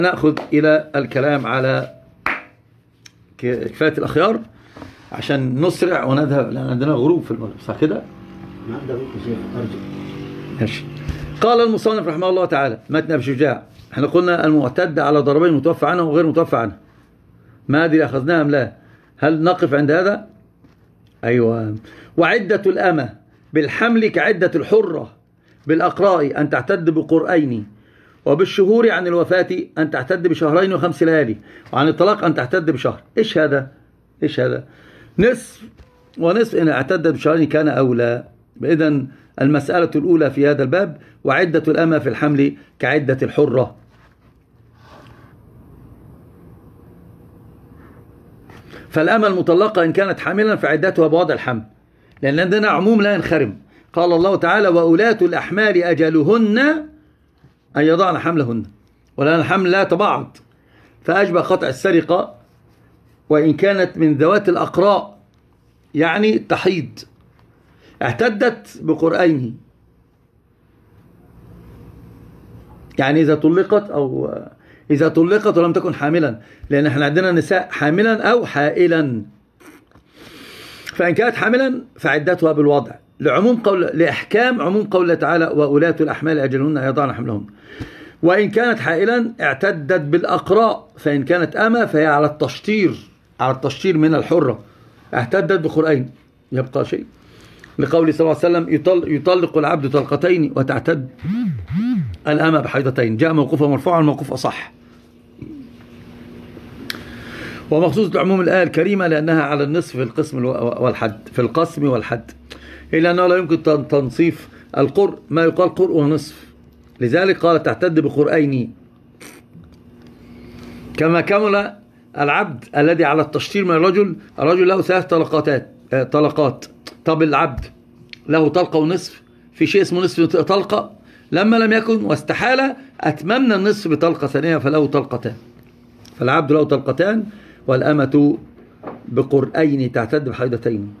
نأخذ إلى الكلام على كفاية الأخيار عشان نسرع ونذهب، لأن عندنا غروب في المغرب، صح كده؟ ماشي. قال المصنف رحمه الله تعالى متن أبي شجاع، احنا قلنا المعتد على ضربين متوفى عنه وغير متوفى عنه، ما أدري أخذناها أم لا، هل نقف عند هذا؟ أيوة. وعدة الأمة بالحمل كعدة الحرة بالأقراء أن تعتد بقرئين، وبالشهور عن الوفاة أن تعتد بشهرين و5 ليالي، وعن الطلاق أن تعتد بشهر. إيش هذا؟ إيش هذا؟ نصف ونصف إن اعتدت بشهرين كان أولى. إذن المسألة الأولى في هذا الباب وعدة الأمة في الحمل كعدة الحرة. فالأمة المطلقة إن كانت حاملا فعدتها بوضع الحمل، لأن عندنا عموم لا ينخرم. قال الله تعالى وأولاة الأحمال أجلهن أن يضعن حملهن، ولأن الحمل لا تبعض، فأشبه قطع السرقة وإن كانت من ذوات الأقراء يعني تحيض، اعتدت بقرئين، يعني إذا طلقت ولم تكن حاملا، لأن احنا عندنا نساء حاملا أو حائلا، فإن كانت حاملا فعدتها بالوضع لإحكام عموم قوله تعالى وأولاة الأحمال أجلهن أن يضعن حملهن. وإن كانت حائلا اعتدت بالأقراء، فإن كانت أمة فهي على التشطير من الحرة، اعتدت بقرئين. يبقى شيء لقول صلى الله عليه وسلم يطلق العبد طلقتين وتعتد الأمة بحيضتين. جاء موقوفا مرفوعا، الموقوف أصح. ومخصوص عموم الآية الكريمة لأنها على النصف في القسم والحد، إلا أنه لا يمكن تنصيف القرء ما يقال قرء ونصف، لذلك قال تعتد بقرئين. كما كمل العبد الذي على التشطير من الرجل له 3 طلقات. طب العبد له طلقة ونصف، في شيء اسمه نصف طلقة، لما لم يكن واستحال أتممنا النصف بطلقة ثانية فله طلقتان. فالعبد له طلقتان والأمة بقرئين تعتد بحيضتين.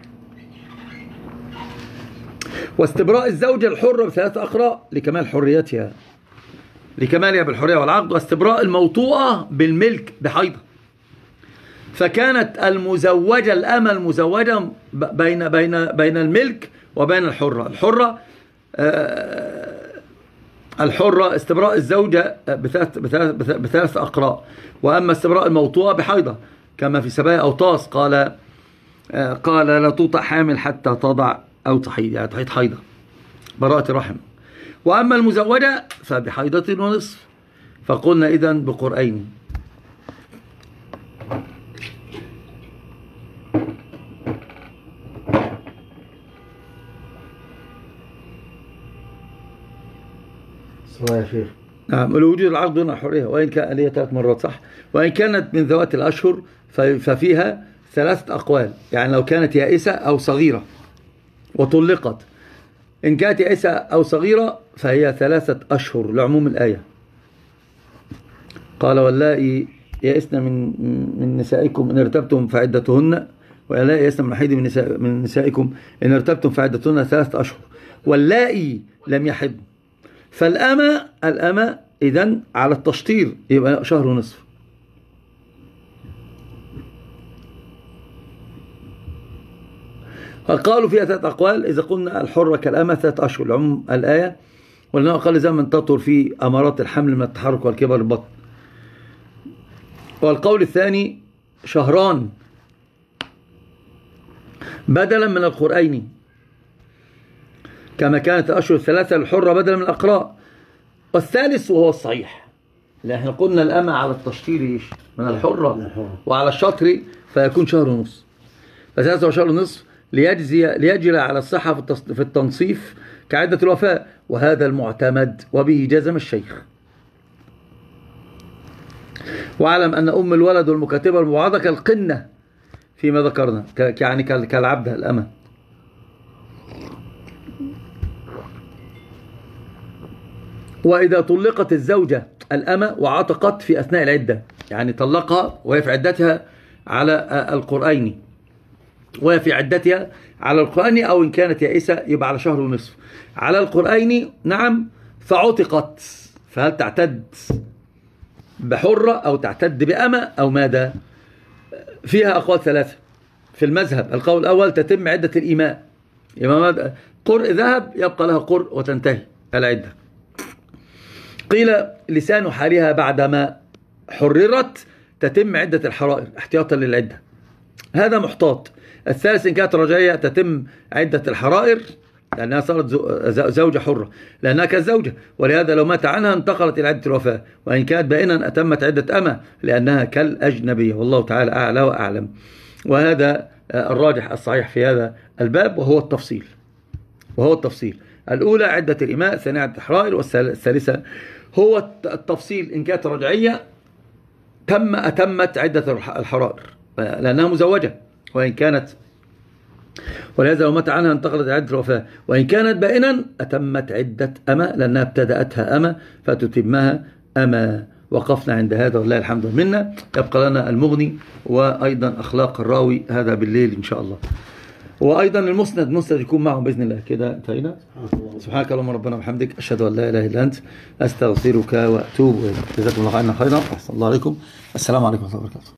واستبراء الزوجة الحرة ب3 أقراء لكمال حريتها، لكمالها بالحرية والعقد. واستبراء الموطوءة بالملك بحيضة، فكانت المزوجة الأمة المزوجة بين الملك وبين الحرة استبراء الزوجة ب3 أقراء. وأما استبراء الموطوءة بحيضة كما في سبايا أوطاس قال لا توطأ حامل حتى تضع أو تحيض، يعني تحيض حيضة براءة الرحم. وأما المزوجة فبحيضة ونصف، فقلنا إذن بقرئين. يا شيخ. نعم. الوجود العقد دون الحرية، وإن كان ليه 3 مرات صح. وإن كانت من ذوات الأشهر ففيها 3 أقوال، يعني لو كانت يائسة أو صغيرة وطلقت، إن كانت يائسة أو صغيرة فهي 3 أشهر لعموم الآية. قال واللائي يئسن من نسائكم إن ارتبتم فعدتهن، واللائي يئسن من محيض من نسائكم إن ارتبتم فعدتهن 3 أشهر، واللائي لم يحضن. فالأمة إذن على التشطير يبقى شهر ونصف. قالوا فيها 3 أقوال. إذا قلنا الحرة كالأمة 3 أشهر لعموم الآية، ولأنه أقل زمن تطهر في أمارات الحمل من التحرك والكبر البطن. والقول الثاني 2 شهر بدلا من القرئين، كما كانت الأشهر 3 الحرة بدلا من الأقراء. والثالث وهو الصحيح، لأن احنا قلنا الأمة على التشطير من الحرة وعلى الشطر فيكون 1.5 شهر، ف3 شهر ونصف ليجري على الصحة في التنصيف كعدة الوفاء، وهذا المعتمد وبه جزم الشيخ. واعلم أن أم الولد والمكاتبة الموعظة كالقنة فيما ذكرنا، يعني كالعبدة الأمة. وإذا طلقت الزوجة الأمة وعتقت في أثناء العدة، يعني طلقها وهي في عدتها على القرئين، وهي في عدتها على القرئين، أو إن كانت يائسة يبقى على 1.5 شهر على القرئين. نعم. فعتقت فهل تعتد بحرة أو تعتد بأمة أو ماذا؟ فيها أقوال ثلاثة في المذهب. القول الأول تتم عدة الإيماء، قرء ذهب يبقى لها قرء وتنتهي العدة. قيل لسان حالها بعدما حررت تتم عدة الحرائر احتياطا للعدة، هذا محتاط. الثالث إن كانت رجعية تتم عدة الحرائر لأنها صارت زوجة حرة، لأنها كالزوجة، ولهذا لو مات عنها انتقلت إلى عدة الوفاة. وإن كانت بائنا أتمت عدة أمة لأنها كالأجنبية، والله تعالى أعلى وأعلم. وهذا الراجح الصحيح في هذا الباب، وهو التفصيل. الأولى عدة الإماء، الثانية عدة الحرائر، والثالثة هو التفصيل إن كانت رجعية أتمت عدة الحرائر لأنها مزوجة، وإن كانت ولهذا لو مات عنها انتقلت عدة الوفاة. وإن كانت بائنا أتمت عدة أمة لأنها ابتدأتها أمة فتتمها أمة. وقفنا عند هذا والله الحمد منا. يبقى لنا المغني وأيضا أخلاق الراوي، هذا بالليل إن شاء الله. وأيضا المسند يكون معهم بإذن الله. كده انتهينا. سبحانك اللهم ربنا وبحمدك، أشهد أن لا إله إلا أنت، أستغفرك وأتوب إليك. جزاكم الله خيرا. أحسن الله عليكم. السلام عليكم ورحمة الله وبركاته.